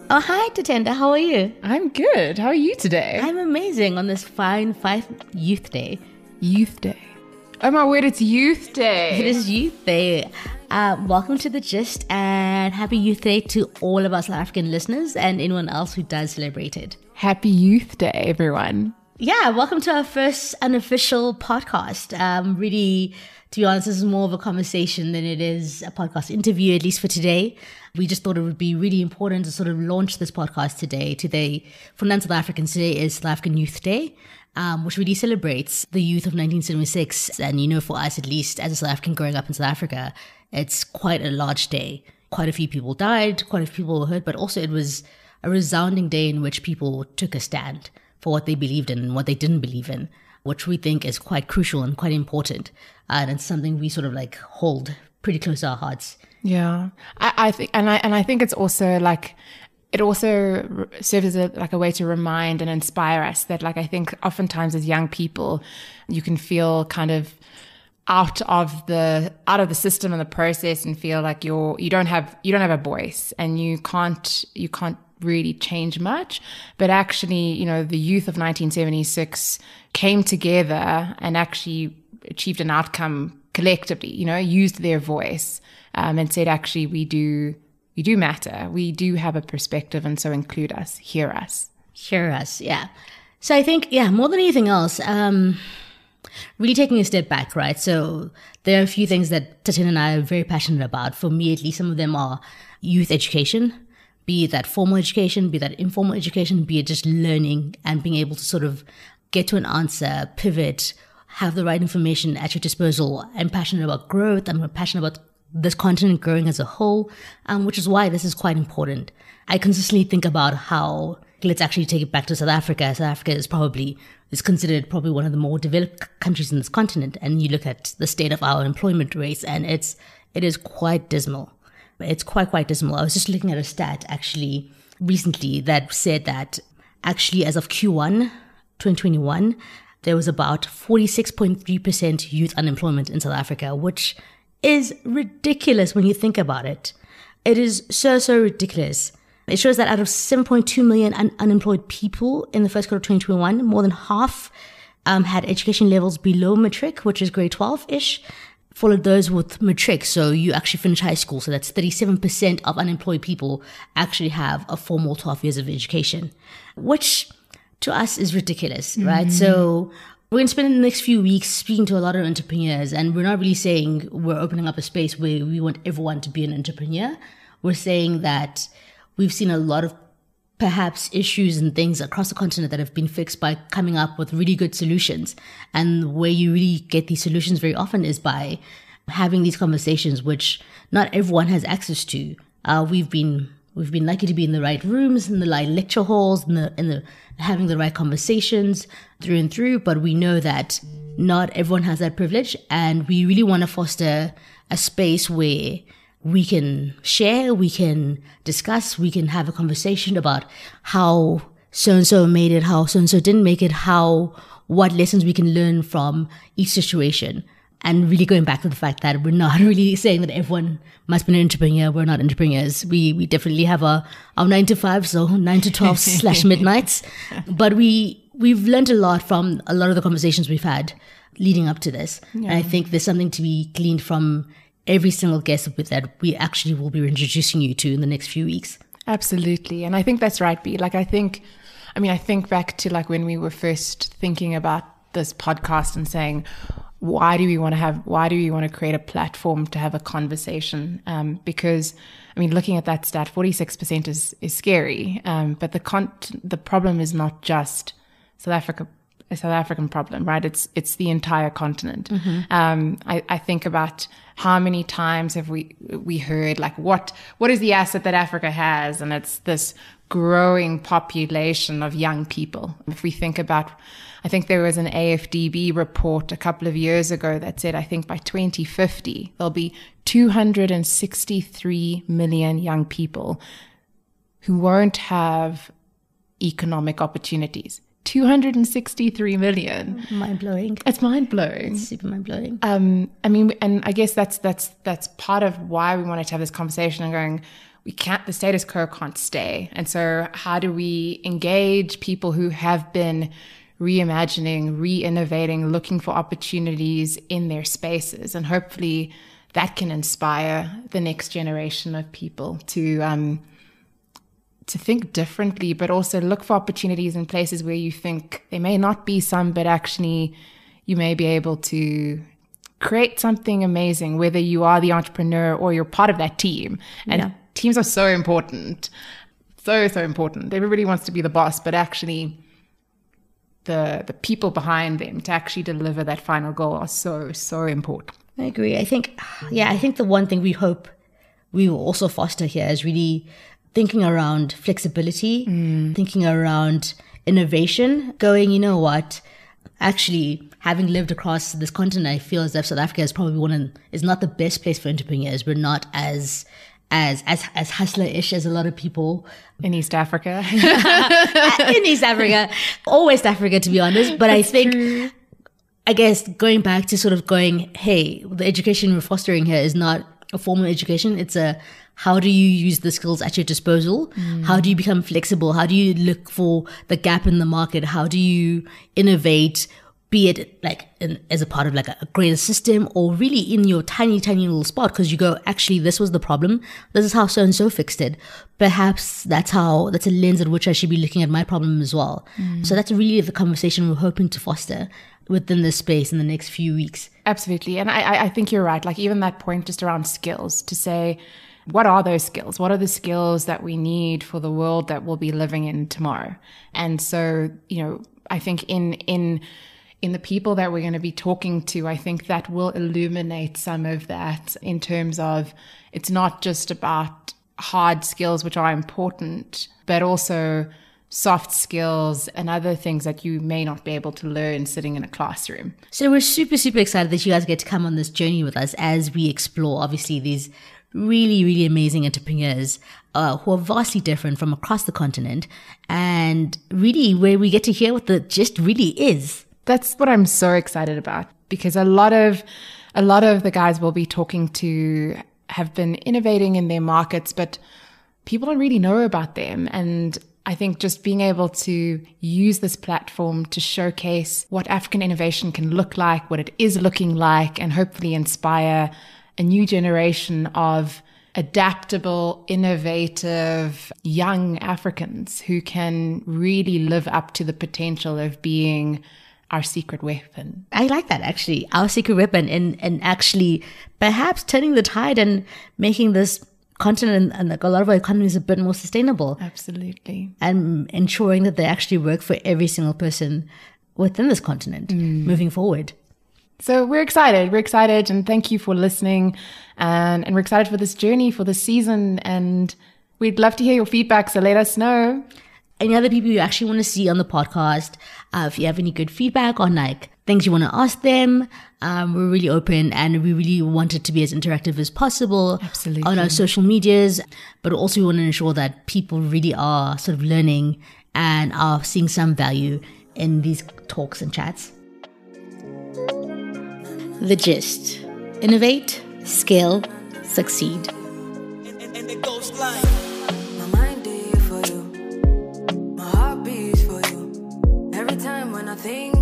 Oh, hi, Tatenda. How are you? I'm good. How are you today? I'm amazing on this fine 5 Youth Day. Youth Day. Oh my word, it's Youth Day. It is Youth Day. Welcome to The Gist and happy Youth Day to all of our South African listeners and anyone else who does celebrate it. Happy Youth Day, everyone. Yeah, welcome to our first unofficial podcast. Really, to be honest, this is more of a conversation than it is a podcast interview, at least for today. We just thought it would be really important to sort of launch this podcast today. Today, for non-South Africans, today is South African Youth Day, which really celebrates the youth of 1976. And, you know, for us, at least as a South African growing up in South Africa, it's quite a large day. Quite a few people died, quite a few people were hurt, but also it was a resounding day in which people took a stand for what they believed in and what they didn't believe in, which we think is quite crucial and quite important. And it's something we sort of like hold pretty close to our hearts. Yeah, I think, and I think it's also like, it also serves as a way to remind and inspire us that, like, I think oftentimes as young people, you can feel kind of out of the system and the process and feel like you don't have a voice and you can't really change much. But actually, you know, the youth of 1976 came together and actually achieved an outcome collectively, you know, used their voice and said, actually, we do matter. We do have a perspective, and so include us, hear us. Hear us, yeah. So I think, yeah, more than anything else, really taking a step back, right? So there are a few things that Tatin and I are very passionate about. For me, at least, some of them are youth education, be it that formal education, be that informal education, be it just learning and being able to sort of get to an answer, pivot, have the right information at your disposal. I'm passionate about growth. I'm passionate about this continent growing as a whole, which is why this is quite important. I consistently think about how, let's actually take it back to South Africa. South Africa is considered probably one of the more developed countries in this continent. And you look at the state of our employment rates and it is quite dismal. It's quite dismal. I was just looking at a stat actually recently that said that actually as of Q1 2021, there was about 46.3% youth unemployment in South Africa, which is ridiculous when you think about it. It is so ridiculous. It shows that out of 7.2 million unemployed people in the first quarter of 2021, more than half had education levels below matric, which is grade 12-ish, followed those with matric. So you actually finish high school. So that's 37% of unemployed people actually have a formal 12 years of education, which to us is ridiculous, right? So we're going to spend the next few weeks speaking to a lot of entrepreneurs, and we're not really saying we're opening up a space where we want everyone to be an entrepreneur. We're saying that we've seen a lot of perhaps issues and things across the continent that have been fixed by coming up with really good solutions. And where you really get these solutions very often is by having these conversations, which not everyone has access to. We've been lucky to be in the right rooms, in the right lecture halls, in the having the right conversations through and through. But we know that not everyone has that privilege, and we really want to foster a space where we can share, we can discuss, we can have a conversation about how so-and-so made it, how so-and-so didn't make it, what lessons we can learn from each situation. And really going back to the fact that we're not really saying that everyone must be an entrepreneur. We're not entrepreneurs. We definitely have our 9 to 5, so 9 to 12 / midnights. But we've learned a lot from a lot of the conversations we've had leading up to this. Yeah. And I think there's something to be gleaned from every single guest that we actually will be introducing you to in the next few weeks. Absolutely. And I think that's right, B. Like, I think back to like when we were first thinking about this podcast and saying, why do we want to create a platform to have a conversation? Because, I mean, looking at that stat, 46% is scary. But the problem is not just South Africa, a South African problem, right? It's the entire continent. I think about how many times have we heard, like, what is the asset that Africa has? And it's this growing population of young people. If we think about, I think there was an AFDB report a couple of years ago that said, I think by 2050, there'll be 263 million young people who won't have economic opportunities. 263 million. Mind-blowing. It's mind-blowing. It's super mind-blowing. I mean, and I guess that's part of why we wanted to have this conversation and going, the status quo can't stay. And so how do we engage people who have been reimagining, re-innovating, looking for opportunities in their spaces? And hopefully that can inspire the next generation of people to think differently, but also look for opportunities in places where you think there may not be some, but actually you may be able to create something amazing, whether you are the entrepreneur or you're part of that team. And teams are so important. So important. Everybody wants to be the boss, but actually the people behind them to actually deliver that final goal are so important. I agree. I think the one thing we hope we will also foster here is really thinking around flexibility, thinking around innovation, going, you know what, actually, having lived across this continent, I feel as if South Africa is probably is not the best place for entrepreneurs. We're not as hustler-ish as a lot of people in East Africa. In East Africa, or West Africa, to be honest. But I think, true. I guess going back to sort of going, hey, the education we're fostering here is not a formal education. It's how do you use the skills at your disposal? How do you become flexible? How do you look for the gap in the market? How do you innovate, be it like as a part of like a greater system or really in your tiny little spot? Because you go, actually, this was the problem. This is how so-and-so fixed it. Perhaps that's a lens at which I should be looking at my problem as well. So that's really the conversation we're hoping to foster within this space in the next few weeks. Absolutely. And I think you're right. Like even that point just around skills, to say, what are those skills? What are the skills that we need for the world that we'll be living in tomorrow? And so, I think in the people that we're going to be talking to, I think that will illuminate some of that in terms of it's not just about hard skills, which are important, but also soft skills and other things that you may not be able to learn sitting in a classroom. So we're super, super excited that you guys get to come on this journey with us as we explore, obviously, these really, really amazing entrepreneurs who are vastly different from across the continent, and really where we get to hear what the gist really is. That's what I'm so excited about, because a lot of the guys we'll be talking to have been innovating in their markets, but people don't really know about them. And I think just being able to use this platform to showcase what African innovation can look like, what it is looking like, and hopefully inspire a new generation of adaptable, innovative, young Africans who can really live up to the potential of being our secret weapon. I like that, actually, our secret weapon, and actually perhaps turning the tide and making this continent and like a lot of our economies a bit more sustainable. Absolutely. And ensuring that they actually work for every single person within this continent moving forward. So we're excited, and thank you for listening, and we're excited for this journey, for this season, and we'd love to hear your feedback, so let us know. Any other people you actually want to see on the podcast, if you have any good feedback on like things you want to ask them, we're really open, and we really want it to be as interactive as possible. Absolutely. On our social medias, but also we want to ensure that people really are sort of learning and are seeing some value in these talks and chats. The gist: innovate, scale, succeed. And it goes like, my mind is for you, my heart beats for you. Every time when I think